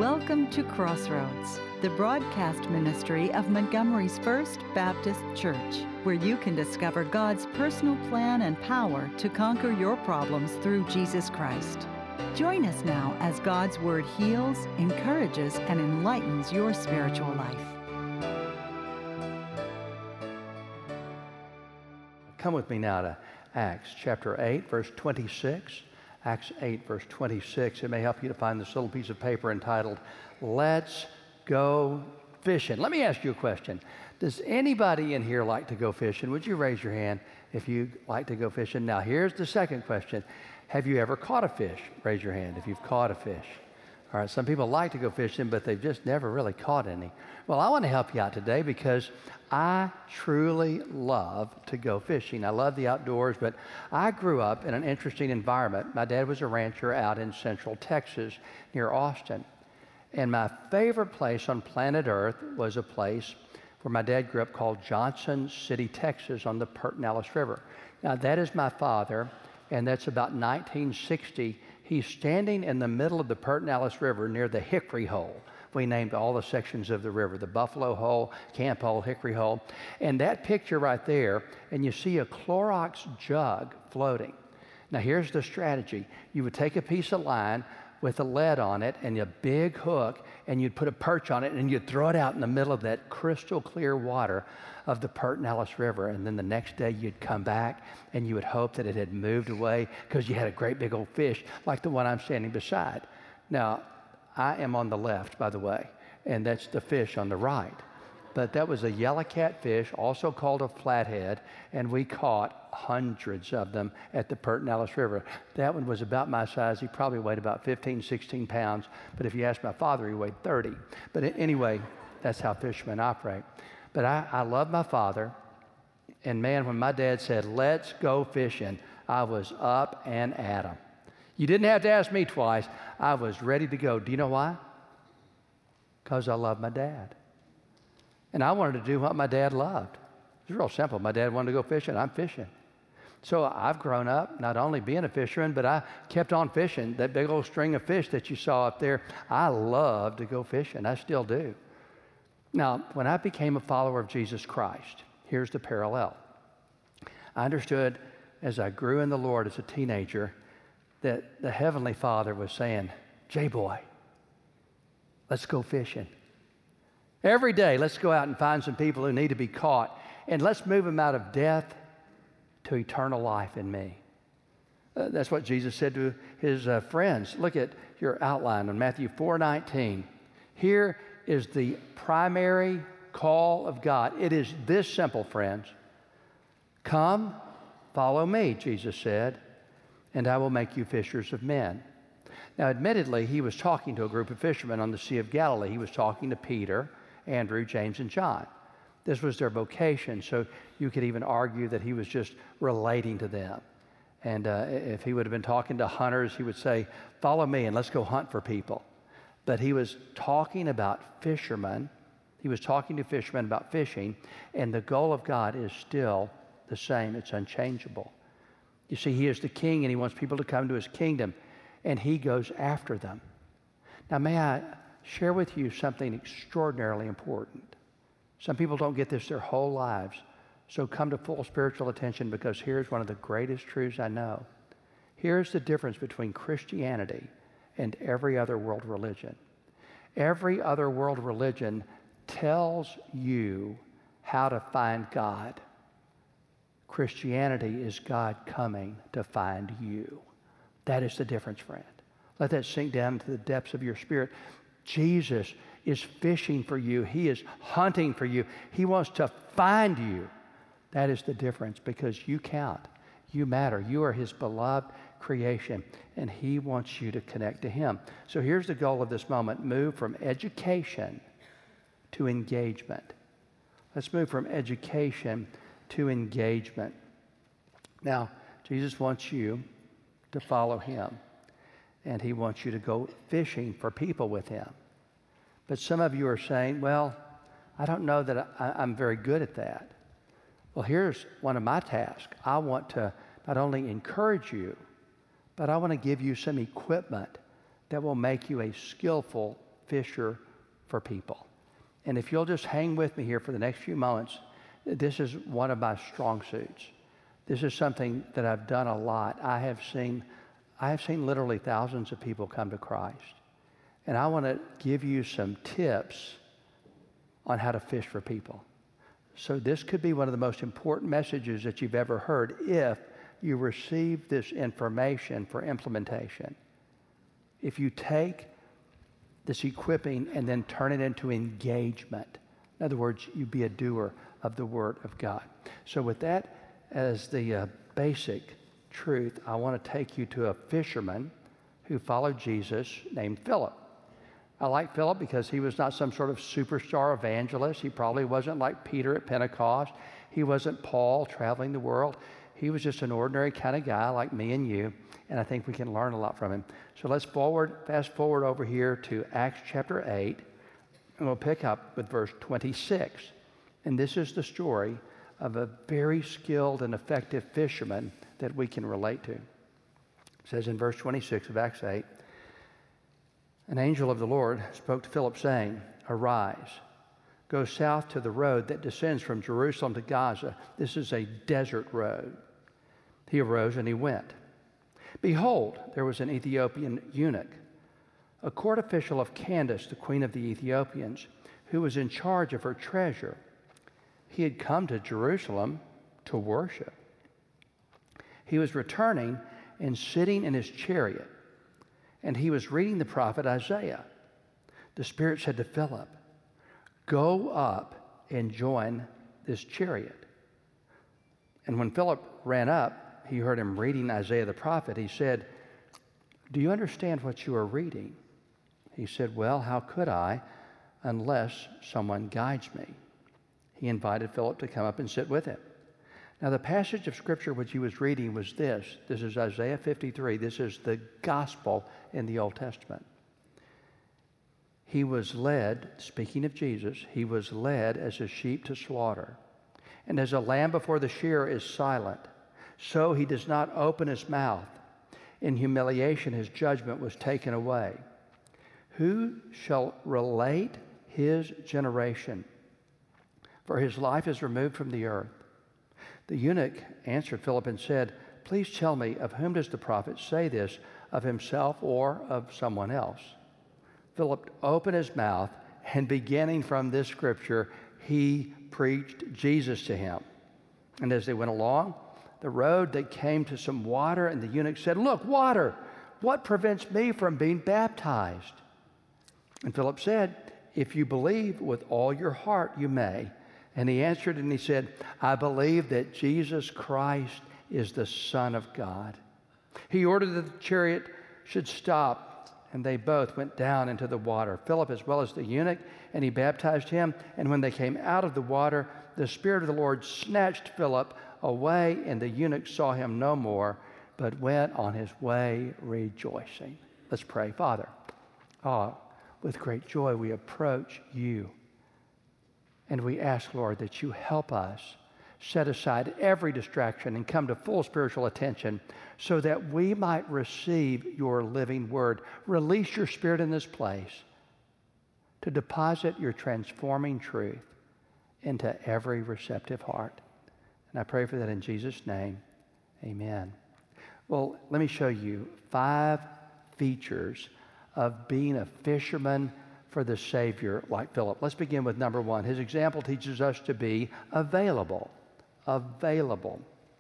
Welcome to Crossroads, the broadcast ministry of Montgomery's First Baptist Church, where you can discover God's personal plan and power to conquer your problems through Jesus Christ. Join us now as God's Word heals, encourages, and enlightens your spiritual life. Come with me now to Acts chapter 8, verse 26. Acts 8, verse 26. It may help you to find this little piece of paper entitled, Let's Go Fishing. Let me ask you a question. Does anybody in here like to go fishing? Would you raise your hand if you like to go fishing? Now, here's the second question. Have you ever caught a fish? Raise your hand if you've caught a fish. All right, some people like to go fishing, but they've just never really caught any. Well, I want to help you out today because I truly love to go fishing. I love the outdoors, but I grew up in an interesting environment. My dad was a rancher out in central Texas near Austin. And my favorite place on planet Earth was a place where my dad grew up called Johnson City, Texas on the Pertinalis River. Now, that is my father, and that's about 1960. He's standing in the middle of the Pertinalis River near the Hickory Hole. We named all the sections of the river, the Buffalo Hole, Camp Hole, Hickory Hole. And that picture right there, and you see a Clorox jug floating. Now here's the strategy. You would take a piece of line with a lead on it and a big hook, and you'd put a perch on it, and you'd throw it out in the middle of that crystal clear water of the Pertinalis River. And then the next day you'd come back, and you would hope that it had moved away because you had a great big old fish like the one I'm standing beside. Now, I am on the left, by the way, and that's the fish on the right. But that was a yellow catfish, also called a flathead, and we caught hundreds of them at the Pertinalis River. That one was about my size. He probably weighed about 15, 16 pounds, but if you ask my father, he weighed 30. But anyway, that's how fishermen operate. But I love my father, and man, when my dad said, let's go fishing, I was up and at him. You didn't have to ask me twice. I was ready to go. Do you know why? Because I love my dad. And I wanted to do what my dad loved. It's real simple. My dad wanted to go fishing. I'm fishing. So I've grown up not only being a fisherman, but I kept on fishing. That big old string of fish that you saw up there, I love to go fishing. I still do. Now, when I became a follower of Jesus Christ, here's the parallel. I understood as I grew in the Lord as a teenager that the Heavenly Father was saying, J-boy, let's go fishing. Every day, let's go out and find some people who need to be caught, and let's move them out of death to eternal life in me. That's what Jesus said to his friends. Look at your outline on Matthew 4:19. Here is the primary call of God. It is this simple, friends. Come, follow me, Jesus said, and I will make you fishers of men. Now, admittedly, he was talking to a group of fishermen on the Sea of Galilee. He was talking to Peter, Andrew, James, and John. This was their vocation, so you could even argue that he was just relating to them. And if he would have been talking to hunters, he would say, follow me and let's go hunt for people. But he was talking about fishermen. He was talking to fishermen about fishing, and the goal of God is still the same. It's unchangeable. You see, he is the king, and he wants people to come to his kingdom, and he goes after them. Now, may I share with you something extraordinarily important? Some people don't get this their whole lives, so come to full spiritual attention, because here's one of the greatest truths I know. Here's the difference between Christianity and every other world religion. Every other world religion tells you how to find God. Christianity is God coming to find you. That is the difference, friend. Let that sink down into the depths of your spirit. Jesus is fishing for you. He is hunting for you. He wants to find you. That is the difference, because you count. You matter. You are his beloved creation, and he wants you to connect to him. So here's the goal of this moment. Move from education to engagement. Let's move from education to engagement. Now, Jesus wants you to follow him, and he wants you to go fishing for people with him. But some of you are saying, well, I don't know that I'm very good at that. Well, here's one of my tasks. I want to not only encourage you, but I want to give you some equipment that will make you a skillful fisher for people. And if you'll just hang with me here for the next few moments, this is one of my strong suits. This is something that I've done a lot. I have seen literally thousands of people come to Christ. And I want to give you some tips on how to fish for people. So this could be one of the most important messages that you've ever heard if you receive this information for implementation. If you take this equipping and then turn it into engagement. In other words, you be a doer of the Word of God. So with that as the basic truth, I want to take you to a fisherman who followed Jesus named Philip. I like Philip because he was not some sort of superstar evangelist. He probably wasn't like Peter at Pentecost. He wasn't Paul traveling the world. He was just an ordinary kind of guy like me and you, and I think we can learn a lot from him. So let's fast forward over here to Acts chapter 8, and we'll pick up with verse 26. And this is the story of a very skilled and effective fisherman that we can relate to. It says in verse 26 of Acts 8, an angel of the Lord spoke to Philip, saying, "Arise, go south to the road that descends from Jerusalem to Gaza." This is a desert road. He arose and he went. Behold, there was an Ethiopian eunuch, a court official of Candace, the queen of the Ethiopians, who was in charge of her treasure. He had come to Jerusalem to worship. He was returning and sitting in his chariot, and he was reading the prophet Isaiah. The Spirit said to Philip, "Go up and join this chariot." And when Philip ran up, he heard him reading Isaiah the prophet. He said, "Do you understand what you are reading?" He said, "Well, how could I unless someone guides me?" He invited Philip to come up and sit with him. Now, the passage of Scripture which he was reading was this. This is Isaiah 53. This is the gospel in the Old Testament. He was led, speaking of Jesus, he was led as a sheep to slaughter. And as a lamb before the shearer is silent, so he does not open his mouth. In humiliation, his judgment was taken away. Who shall relate his generation? For his life is removed from the earth. The eunuch answered Philip and said, "Please tell me, of whom does the prophet say this, of himself or of someone else?" Philip opened his mouth, and beginning from this scripture, he preached Jesus to him. And as they went along the road, they came to some water, and the eunuch said, "Look, water! What prevents me from being baptized?" And Philip said, "If you believe with all your heart, you may." And he answered and he said, "I believe that Jesus Christ is the Son of God." He ordered that the chariot should stop, and they both went down into the water, Philip as well as the eunuch, and he baptized him. And when they came out of the water, the Spirit of the Lord snatched Philip away, and the eunuch saw him no more, but went on his way rejoicing. Let's pray. Father, with great joy we approach you. And we ask, Lord, that you help us set aside every distraction and come to full spiritual attention so that we might receive your living word. Release your Spirit in this place to deposit your transforming truth into every receptive heart. And I pray for that in Jesus' name. Amen. Well, let me show you 5 features of being a fisherman for the Savior like Philip. Let's begin with number 1. His example teaches us to be available. Available.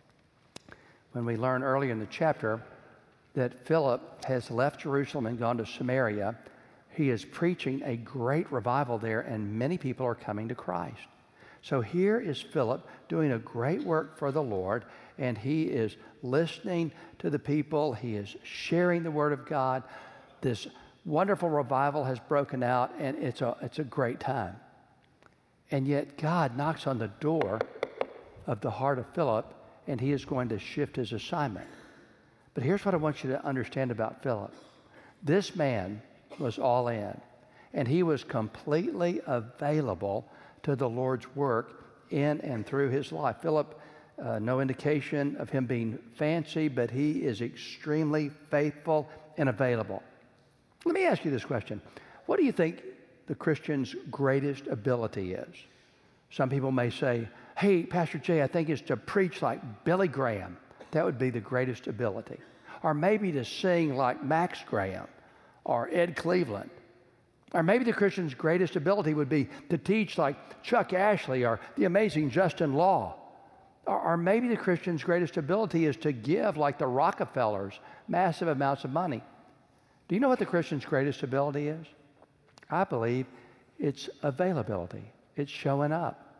When we learn earlier in the chapter that Philip has left Jerusalem and gone to Samaria, he is preaching a great revival there, and many people are coming to Christ. So here is Philip doing a great work for the Lord, and he is listening to the people. He is sharing the Word of God. This wonderful revival has broken out, and it's a great time. And yet God knocks on the door of the heart of Philip, and he is going to shift his assignment. But here's what I want you to understand about Philip. This man was all in, and he was completely available to the Lord's work in and through his life. Philip, no indication of him being fancy, but he is extremely faithful and available. Let me ask you this question. What do you think the Christian's greatest ability is? Some people may say, hey, Pastor Jay, I think it's to preach like Billy Graham. That would be the greatest ability. Or maybe to sing like Max Graham or Ed Cleveland. Or maybe the Christian's greatest ability would be to teach like Chuck Ashley or the amazing Justin Law. Or maybe the Christian's greatest ability is to give like the Rockefellers massive amounts of money. Do you know what the Christian's greatest ability is? I believe it's availability. It's showing up.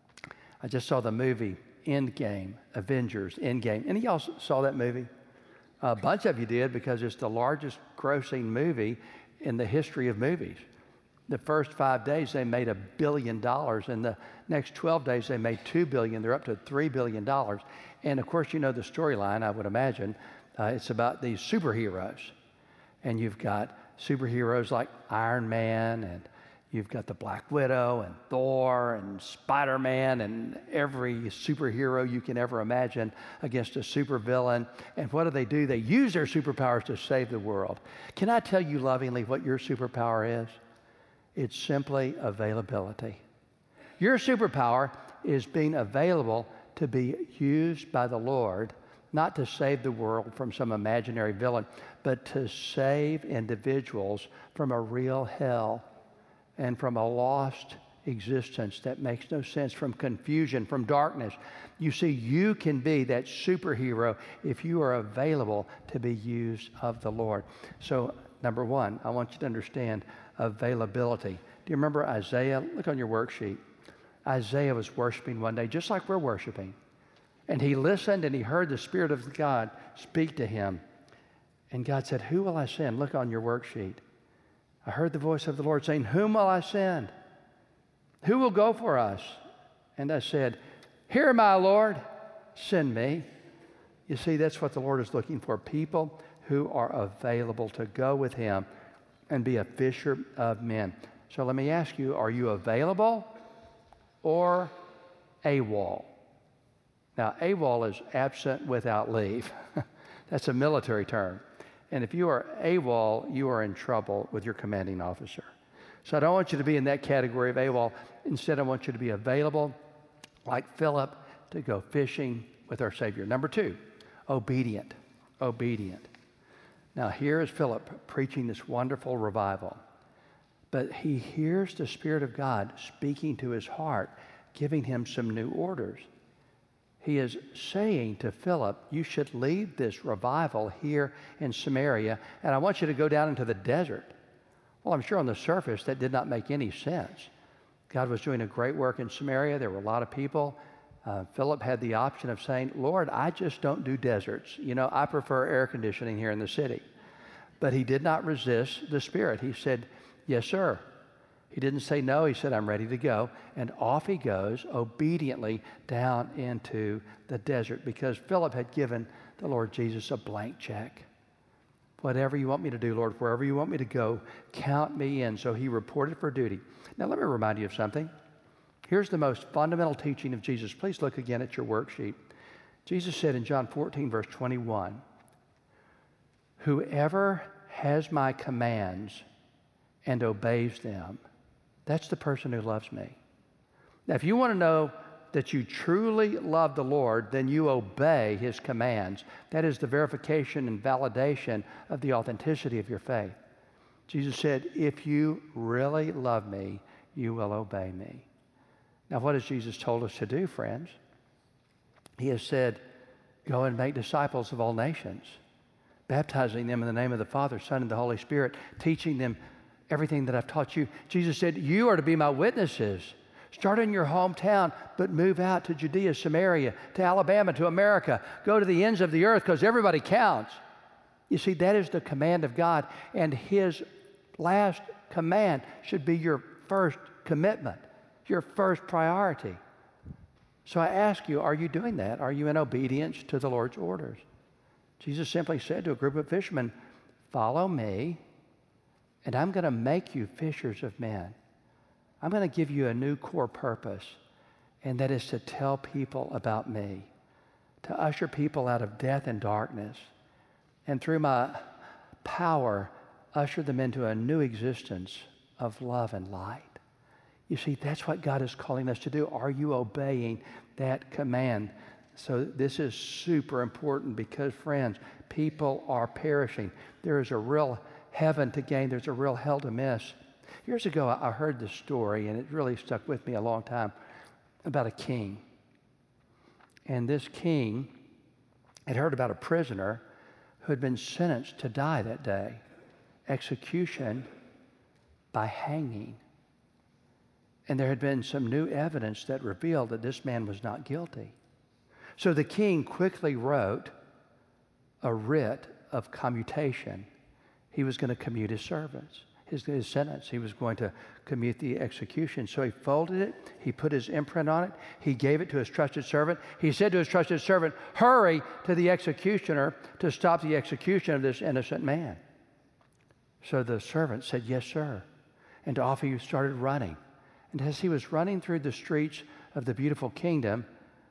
I just saw the movie Endgame, Avengers, Endgame. Any of y'all saw that movie? A bunch of you did because it's the largest grossing movie in the history of movies. The first 5 days they made $1 billion. In the next 12 days they made $2 billion. They're up to $3 billion. And of course you know the storyline, I would imagine. It's about these superheroes. And you've got superheroes like Iron Man, and you've got the Black Widow and Thor and Spider-Man and every superhero you can ever imagine against a supervillain. And what do? They use their superpowers to save the world. Can I tell you lovingly what your superpower is? It's simply availability. Your superpower is being available to be used by the Lord, not to save the world from some imaginary villain, but to save individuals from a real hell and from a lost existence that makes no sense, from confusion, from darkness. You see, you can be that superhero if you are available to be used of the Lord. So, number one, I want you to understand availability. Do you remember Isaiah? Look on your worksheet. Isaiah was worshiping one day, just like we're worshiping. And he listened and he heard the Spirit of God speak to him. And God said, who will I send? Look on your worksheet. I heard the voice of the Lord saying, whom will I send? Who will go for us? And I said, here, my Lord, send me. You see, that's what the Lord is looking for, people who are available to go with him and be a fisher of men. So let me ask you, are you available or AWOL? Now, AWOL is absent without leave. That's a military term. And if you are AWOL, you are in trouble with your commanding officer. So I don't want you to be in that category of AWOL. Instead, I want you to be available, like Philip, to go fishing with our Savior. Number two, obedient. Obedient. Now, here is Philip preaching this wonderful revival. But he hears the Spirit of God speaking to his heart, giving him some new orders. He is saying to Philip, you should leave this revival here in Samaria, and I want you to go down into the desert. Well, I'm sure on the surface that did not make any sense. God was doing a great work in Samaria. There were a lot of people. Philip had the option of saying, Lord, I just don't do deserts. You know, I prefer air conditioning here in the city. But he did not resist the Spirit. He said, yes, sir. He didn't say no. He said, I'm ready to go. And off he goes obediently down into the desert because Philip had given the Lord Jesus a blank check. Whatever you want me to do, Lord, wherever you want me to go, count me in. So he reported for duty. Now, let me remind you of something. Here's the most fundamental teaching of Jesus. Please look again at your worksheet. Jesus said in John 14, verse 21, whoever has my commands and obeys them, that's the person who loves me. Now, if you want to know that you truly love the Lord, then you obey his commands. That is the verification and validation of the authenticity of your faith. Jesus said, if you really love me, you will obey me. Now, what has Jesus told us to do, friends? He has said, go and make disciples of all nations, baptizing them in the name of the Father, Son, and the Holy Spirit, teaching them everything that I've taught you. Jesus said, you are to be my witnesses. Start in your hometown, but move out to Judea, Samaria, to Alabama, to America. Go to the ends of the earth because everybody counts. You see, that is the command of God, and his last command should be your first commitment, your first priority. So I ask you, are you doing that? Are you in obedience to the Lord's orders? Jesus simply said to a group of fishermen, follow me, and I'm going to make you fishers of men. I'm going to give you a new core purpose, and that is to tell people about me, to usher people out of death and darkness, and through my power, usher them into a new existence of love and light. You see, that's what God is calling us to do. Are you obeying that command? So this is super important because, friends, people are perishing. There is a real heaven to gain. There's a real hell to miss. Years ago, I heard this story, and it really stuck with me a long time, about a king. And this king had heard about a prisoner who had been sentenced to die that day, execution by hanging. And there had been some new evidence that revealed that this man was not guilty. So the king quickly wrote a writ of commutation. He was going to commute his sentence. He was going to commute the execution. So he folded it. He put his imprint on it. He gave it to his trusted servant. He said to his trusted servant, hurry to the executioner to stop the execution of this innocent man. So the servant said, yes, sir. And off he started running. And as he was running through the streets of the beautiful kingdom,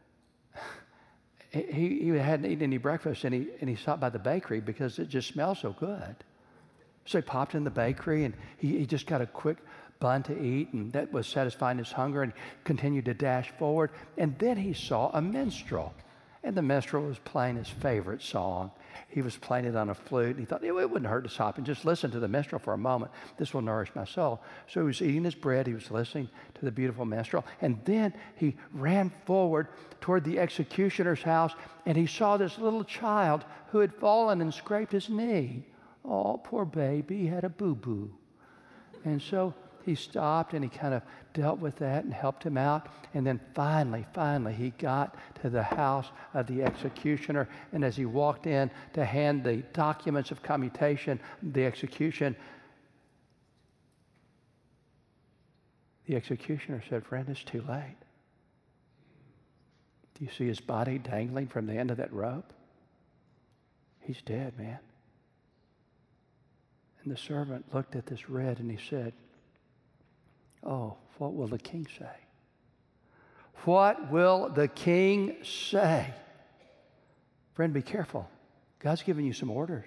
he hadn't eaten any breakfast, and he stopped by the bakery because it just smelled so good. So he popped in the bakery, and he just got a quick bun to eat, and that was satisfying his hunger, and continued to dash forward. And then he saw a minstrel, and the minstrel was playing his favorite song. He was playing it on a flute, and he thought, it wouldn't hurt to stop and just listen to the minstrel for a moment. This will nourish my soul. So he was eating his bread. He was listening to the beautiful minstrel. And then he ran forward toward the executioner's house, and he saw this little child who had fallen and scraped his knee. Oh, poor baby, he had a boo-boo. And so he stopped, and he kind of dealt with that and helped him out. And then finally, he got to the house of the executioner. And as he walked in to hand the documents of commutation, the executioner said, friend, it's too late. Do you see his body dangling from the end of that rope? He's dead, man. And the servant looked at this writ, and he said, oh, what will the king say? What will the king say? Friend, be careful. God's given you some orders.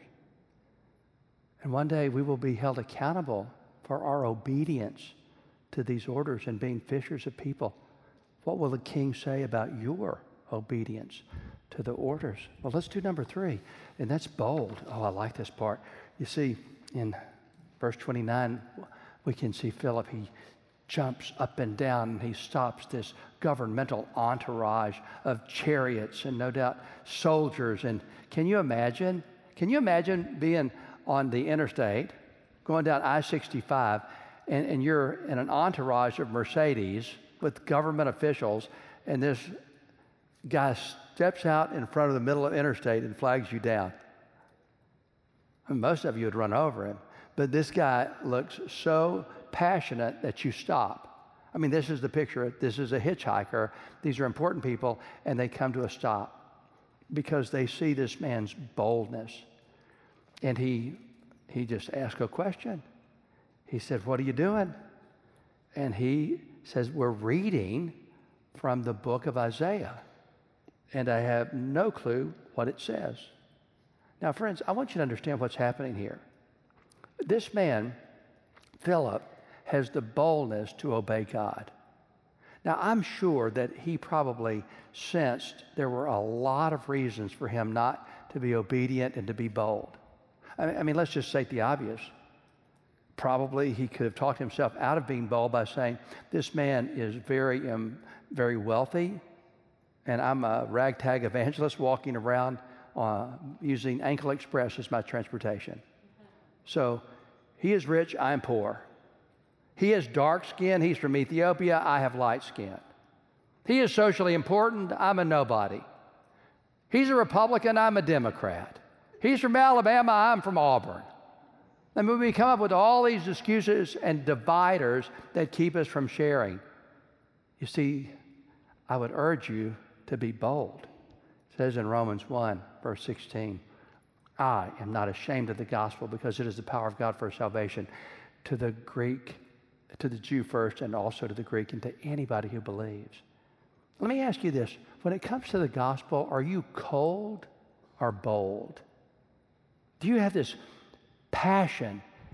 And one day we will be held accountable for our obedience to these orders and being fishers of people. What will the king say about your obedience to the orders? Well, let's do number 3, and that's bold. Oh, I like this part. You see, in verse 29, we can see Philip. He jumps up and down, and he stops this governmental entourage of chariots and no doubt soldiers. And can you imagine being on the interstate, going down I-65, and you're in an entourage of Mercedes with government officials, and this guy steps out in front of the middle of the interstate and flags you down? And most of you would run over him. But this guy looks so passionate that you stop. I mean, this is the picture. This is a hitchhiker. These are important people, and they come to a stop because they see this man's boldness. And he just asked a question. He said, what are you doing? And he says, we're reading from the book of Isaiah, and I have no clue what it says. Now, friends, I want you to understand what's happening here. This man, Philip, has the boldness to obey God. Now, I'm sure that he probably sensed there were a lot of reasons for him not to be obedient and to be bold. I mean, let's just state the obvious. Probably he could have talked himself out of being bold by saying, this man is very wealthy, and I'm a ragtag evangelist walking around using Ankle Express as my transportation. So he is rich, I'm poor. He is dark skin, he's from Ethiopia, I have light skin. He is socially important, I'm a nobody. He's a Republican, I'm a Democrat. He's from Alabama, I'm from Auburn. And we come up with all these excuses and dividers that keep us from sharing. You see, I would urge you to be bold. It says in Romans 1, verse 16, I am not ashamed of the gospel because it is the power of God for salvation to the Greek, to the Jew first, and also to the Greek, and to anybody who believes. Let me ask you this. When it comes to the gospel, are you cold or bold? Do you have this passion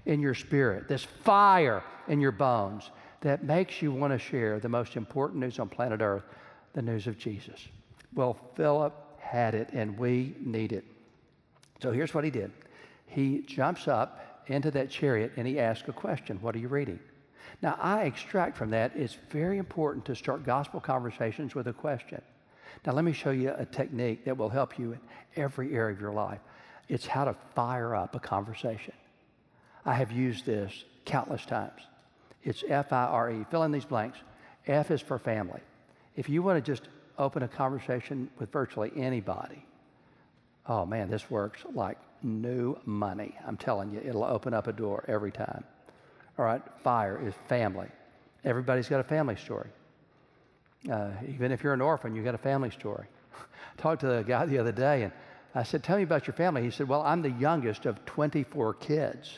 in your spirit, this fire in your bones that makes you want to share the most important news on planet Earth, the news of Jesus. Well, Philip had it, and we need it. So here's what he did. He jumps up into that chariot, and he asks a question. What are you reading? Now, I extract from that, it's very important to start gospel conversations with a question. Now, let me show you a technique that will help you in every area of your life. It's how to fire up a conversation. I have used this countless times. It's F-I-R-E. Fill in these blanks. F is for family. If you want to just open a conversation with virtually anybody, oh man, this works like new money. I'm telling you, it'll open up a door every time. All right, fire is family. Everybody's got a family story. Even if you're an orphan, you got a family story. I talked to a guy the other day, and I said, tell me about your family. He said, well, I'm the youngest of 24 kids.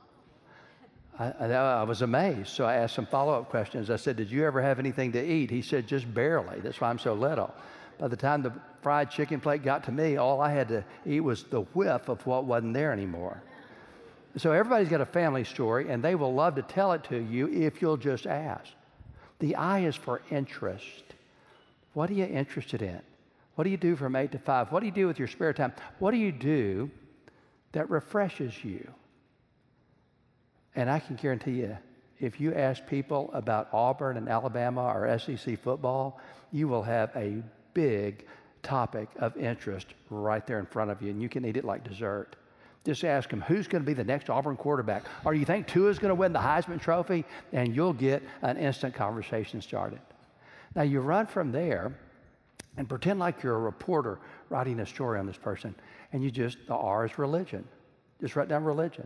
I was amazed, so I asked some follow-up questions. I said, did you ever have anything to eat? He said, just barely. That's why I'm so little. By the time the fried chicken plate got to me, all I had to eat was the whiff of what wasn't there anymore. So everybody's got a family story, and they will love to tell it to you if you'll just ask. The I is for interest. What are you interested in? What do you do from 8 to 5? What do you do with your spare time? What do you do that refreshes you? And I can guarantee you, if you ask people about Auburn and Alabama or SEC football, you will have a big topic of interest right there in front of you, and you can eat it like dessert. Just ask them, who's going to be the next Auburn quarterback? Or do you think Tua's going to win the Heisman Trophy? And you'll get an instant conversation started. Now, you run from there and pretend like you're a reporter writing a story on this person. And the R is religion. Just write down religion.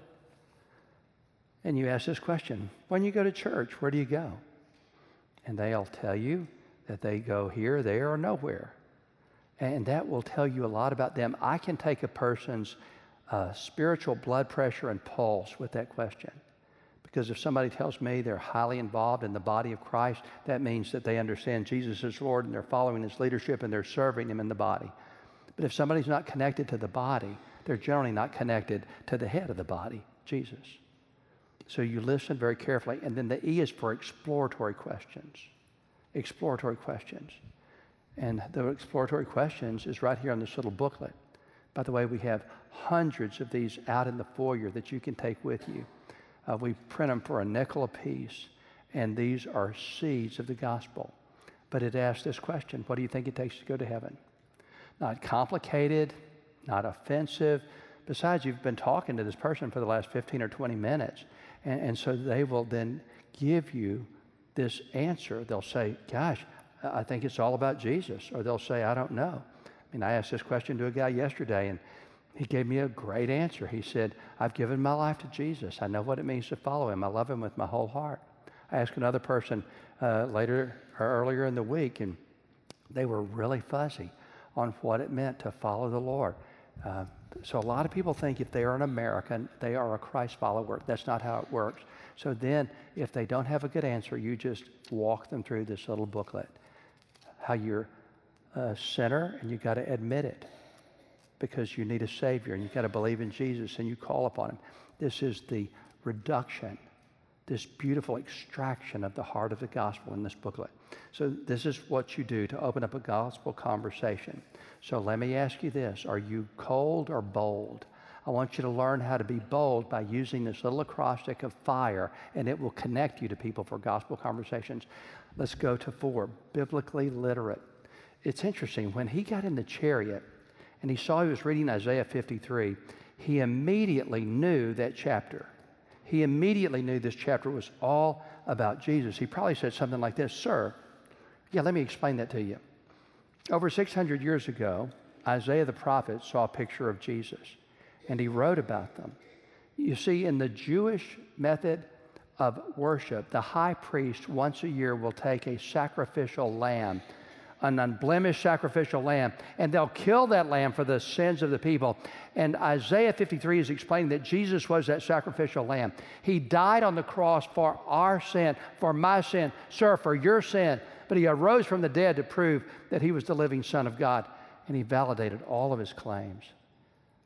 And you ask this question, when you go to church, where do you go? And they'll tell you that they go here, there, or nowhere. And that will tell you a lot about them. I can take a person's spiritual blood pressure and pulse with that question. Because if somebody tells me they're highly involved in the body of Christ, that means that they understand Jesus is Lord and they're following His leadership and they're serving Him in the body. But if somebody's not connected to the body, they're generally not connected to the head of the body, Jesus. So you listen very carefully. And then the E is for exploratory questions. Exploratory questions. And the exploratory questions is right here on this little booklet. By the way, we have hundreds of these out in the foyer that you can take with you. We print them for $0.05 a piece, and these are seeds of the gospel. But it asks this question, what do you think it takes to go to heaven? Not complicated, not offensive. Besides, you've been talking to this person for the last 15 or 20 minutes, and so they will then give you this answer. They'll say, gosh, I think it's all about Jesus. Or they'll say, I don't know. I asked this question to a guy yesterday, and he gave me a great answer. He said, I've given my life to Jesus. I know what it means to follow Him. I love Him with my whole heart. I asked another person earlier in the week, and they were really fuzzy on what it meant to follow the Lord. So a lot of people think if they are an American, they are a Christ follower. That's not how it works. So then, if they don't have a good answer, you just walk them through this little booklet. How you're a sinner, and you've got to admit it because you need a Savior, and you've got to believe in Jesus, and you call upon Him. This is the reduction, this beautiful extraction of the heart of the gospel in this booklet. So this is what you do to open up a gospel conversation. So let me ask you this. Are you cold or bold? I want you to learn how to be bold by using this little acrostic of fire, and it will connect you to people for gospel conversations. Let's go to 4, biblically literate. It's interesting. When he got in the chariot and he saw he was reading Isaiah 53, he immediately knew that chapter. He immediately knew this chapter was all about Jesus. He probably said something like this, Sir, let me explain that to you. Over 600 years ago, Isaiah the prophet saw a picture of Jesus, and he wrote about them. You see, in the Jewish method of worship, the high priest once a year will take a sacrificial lamb, an unblemished sacrificial lamb, and they'll kill that lamb for the sins of the people. And Isaiah 53 is explaining that Jesus was that sacrificial lamb. He died on the cross for our sin, for my sin, sir, for your sin. But He arose from the dead to prove that He was the living Son of God, and He validated all of His claims.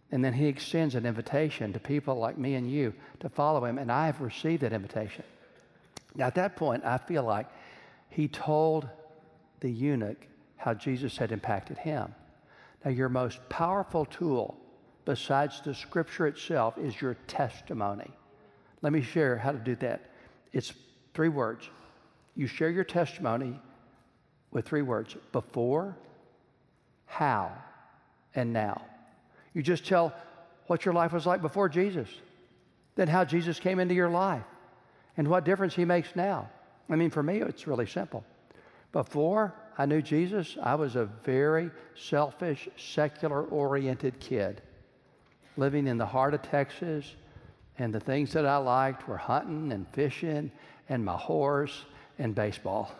And then he extends an invitation to people like me and you to follow him, and I have received that invitation. Now, at that point, I feel like he told the eunuch how Jesus had impacted him. Now, your most powerful tool, besides the Scripture itself, is your testimony. Let me share how to do that. It's 3 words. You share your testimony with 3 words: before, how, and now. You just tell what your life was like before Jesus, then how Jesus came into your life, and what difference he makes now. I mean, for me, it's really simple. Before I knew Jesus, I was a very selfish, secular-oriented kid living in the heart of Texas, and the things that I liked were hunting and fishing and my horse and baseball.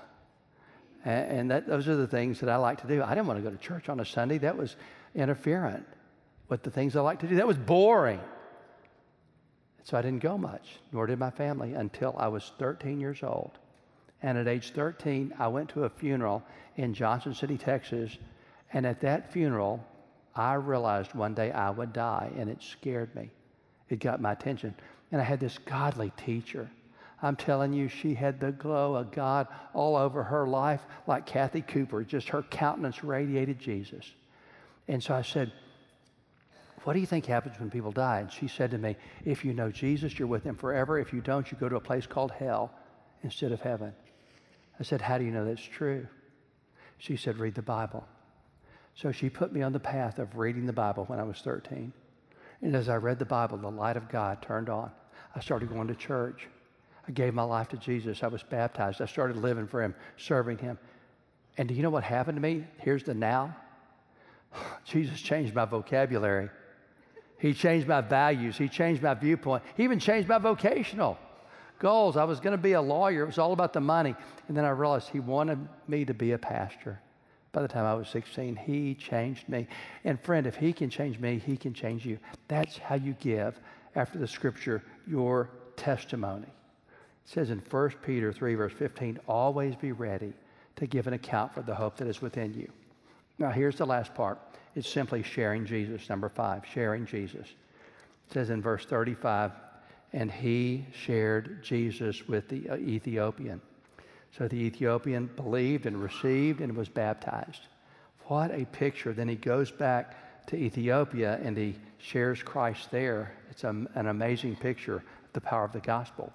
And those are the things that I like to do. I didn't want to go to church on a Sunday. That was interferent with the things I like to do. That was boring. So I didn't go much, nor did my family, until I was 13 years old. And at age 13, I went to a funeral in Johnson City, Texas. And at that funeral, I realized one day I would die, and it scared me. It got my attention. And I had this godly teacher. I'm telling you, she had the glow of God all over her life, like Kathy Cooper. Just her countenance radiated Jesus. And so I said, what do you think happens when people die? And she said to me, if you know Jesus, you're with him forever. If you don't, you go to a place called hell instead of heaven. I said, how do you know that's true? She said, read the Bible. So she put me on the path of reading the Bible when I was 13. And as I read the Bible, the light of God turned on. I started going to church. I gave my life to Jesus. I was baptized. I started living for him, serving him. And do you know what happened to me? Here's the now. Jesus changed my vocabulary. He changed my values. He changed my viewpoint. He even changed my vocational goals. I was going to be a lawyer. It was all about the money. And then I realized he wanted me to be a pastor. By the time I was 16, he changed me. And friend, if he can change me, he can change you. That's how you give, after the Scripture, your testimony. It says in 1 Peter 3, verse 15, always be ready to give an account for the hope that is within you. Now, here's the last part. It's simply sharing Jesus. Number 5, sharing Jesus. It says in verse 35, and he shared Jesus with the Ethiopian. So the Ethiopian believed and received and was baptized. What a picture. Then he goes back to Ethiopia and he shares Christ there. It's an amazing picture of the power of the gospel.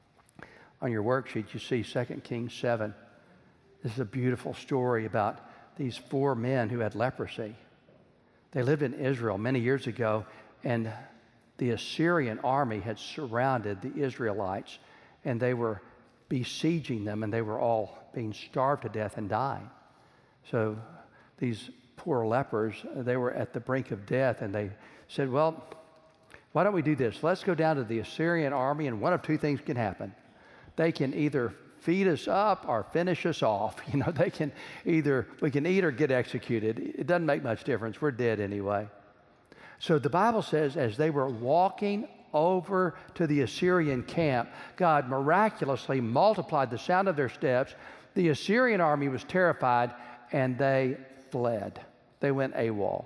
On your worksheet, you see 2 Kings 7. This is a beautiful story about these 4 men who had leprosy. They lived in Israel many years ago, and the Assyrian army had surrounded the Israelites, and they were besieging them, and they were all being starved to death and dying. So these poor lepers, they were at the brink of death, and they said, well, why don't we do this? Let's go down to the Assyrian army, and one of 2 things can happen. They can either feed us up or finish us off. You know, we can eat or get executed. It doesn't make much difference. We're dead anyway. So the Bible says as they were walking over to the Assyrian camp, God miraculously multiplied the sound of their steps. The Assyrian army was terrified, and they fled. They went AWOL.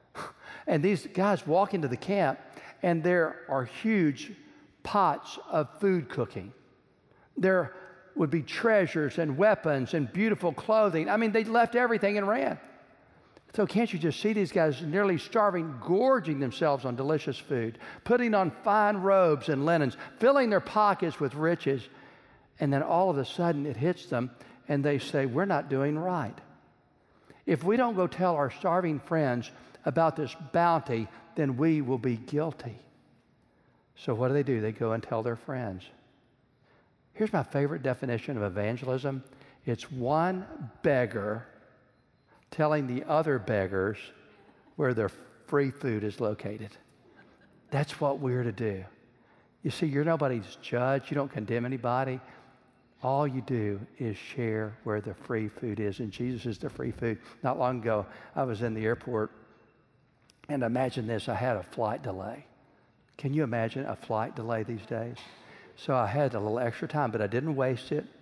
And these guys walk into the camp, and there are huge pots of food cooking. There would be treasures and weapons and beautiful clothing. I mean, they left everything and ran. So can't you just see these guys nearly starving, gorging themselves on delicious food, putting on fine robes and linens, filling their pockets with riches, and then all of a sudden it hits them and they say, we're not doing right. If we don't go tell our starving friends about this bounty, then we will be guilty. So what do? They go and tell their friends. Here's my favorite definition of evangelism. It's one beggar telling the other beggars where their free food is located. That's what we're to do. You see, you're nobody's judge. You don't condemn anybody. All you do is share where the free food is, and Jesus is the free food. Not long ago, I was in the airport, and imagine this, I had a flight delay. Can you imagine a flight delay these days? So I had a little extra time, but I didn't waste it.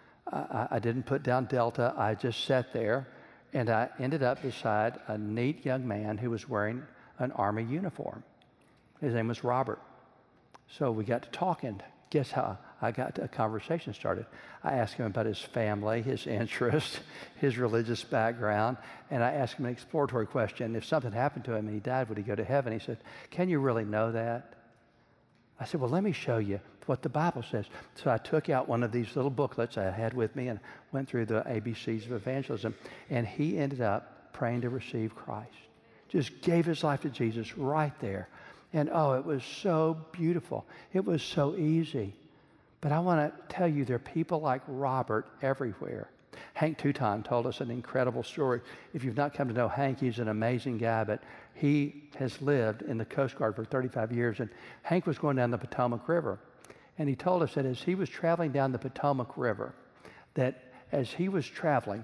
I didn't put down Delta. I just sat there, and I ended up beside a neat young man who was wearing an Army uniform. His name was Robert. So we got to talking. Guess how I got a conversation started? I asked him about his family, his interests, his religious background, and I asked him an exploratory question. If something happened to him and he died, would he go to heaven? He said, "Can you really know that?" I said, "Well, let me show you what the Bible says." So I took out one of these little booklets I had with me and went through the ABCs of evangelism, and he ended up praying to receive Christ. Just gave his life to Jesus right there. And oh, it was so beautiful. It was so easy. But I want to tell you, there are people like Robert everywhere. Hank Touton told us an incredible story. If you've not come to know Hank, he's an amazing guy, but he has lived in the Coast Guard for 35 years. And Hank was going down the Potomac River. And he told us that as he was traveling down the Potomac River, that as he was traveling,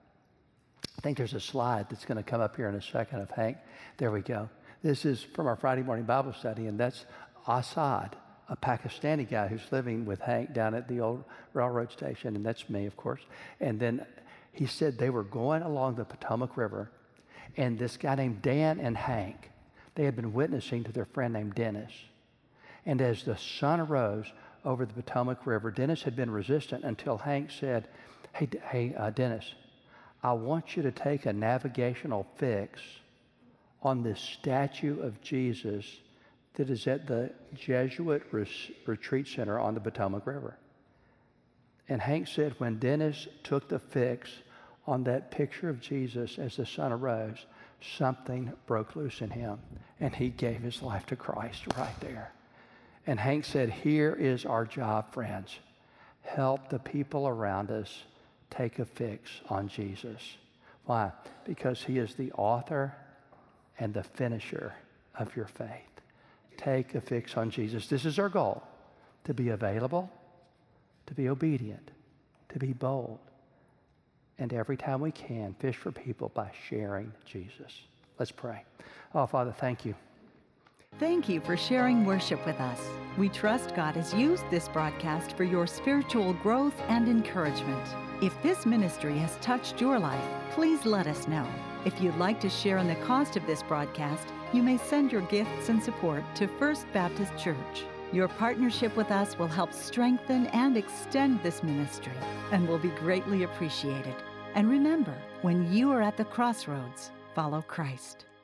I think there's a slide that's going to come up here in a second of Hank. There we go. This is from our Friday morning Bible study, and that's Assad, a Pakistani guy who's living with Hank down at the old railroad station, and that's me, of course. And then he said they were going along the Potomac River, and this guy named Dan and Hank, they had been witnessing to their friend named Dennis. And as the sun arose over the Potomac River, Dennis had been resistant until Hank said, hey, Dennis, I want you to take a navigational fix on this statue of Jesus that is at the Jesuit Retreat Center on the Potomac River. And Hank said when Dennis took the fix on that picture of Jesus as the sun arose, something broke loose in him, and he gave his life to Christ right there. And Hank said, here is our job, friends. Help the people around us take a fix on Jesus. Why? Because he is the author and the finisher of your faith. Take a fix on Jesus. This is our goal, to be available, to be obedient, to be bold, and every time we can, fish for people by sharing Jesus. Let's pray. Oh, Father, thank you. Thank you for sharing worship with us. We trust God has used this broadcast for your spiritual growth and encouragement. If this ministry has touched your life, please let us know. If you'd like to share in the cost of this broadcast, you may send your gifts and support to First Baptist Church. Your partnership with us will help strengthen and extend this ministry and will be greatly appreciated. And remember, when you are at the crossroads, follow Christ.